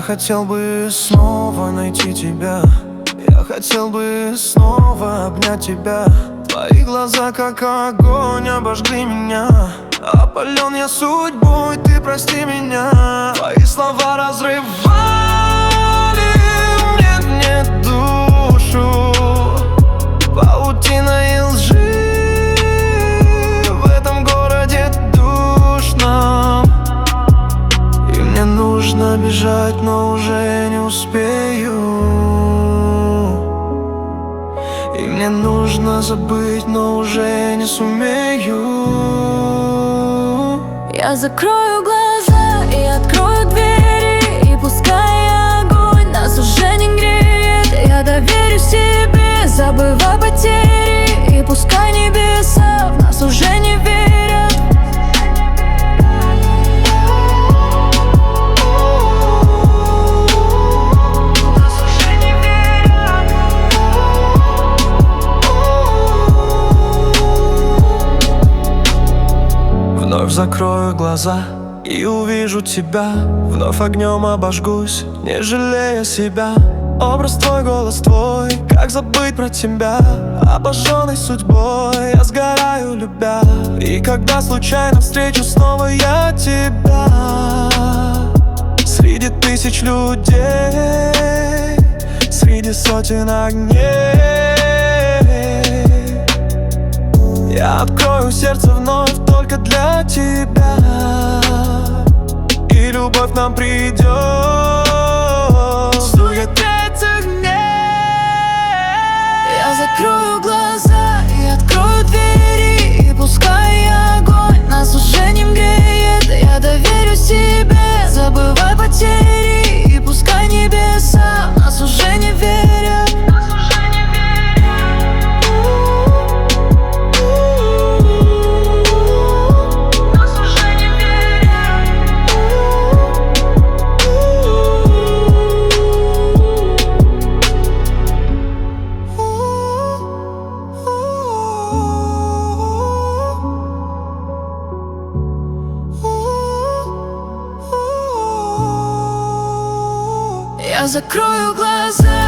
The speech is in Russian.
хотел бы снова найти тебя. Я хотел бы снова обнять тебя. Твои глаза, как огонь, обожгли меня. Опален я судьбой, ты прости меня. Твои слова разрывали мне душу паутиной лжи. В этом городе душном, и мне нужно бежать, но уже не успею. И мне нужно забыть, но уже не сумею. Я закрою глаза и открою двери, и пускай огонь нас уже не греет. Я доверюсь себе, забывай потери, и пускай небеса в нас уже не верят. Вновь закрою глаза и увижу тебя. Вновь огнем обожгусь, не жалея себя. Образ твой, голос твой, как забыть про тебя? Обожженный судьбой, я сгораю, любя. И когда случайно встречу снова я тебя среди тысяч людей, среди сотен огней, я открою сердце вновь только для тебя, и любовь нам придет. Стует этих дней. Я закрою глаза и открою двери, и пускай огонь нас уже не греет. Я доверюсь себе, забывай потери, и пускай небеса в нас уже не верят. Я закрою глаза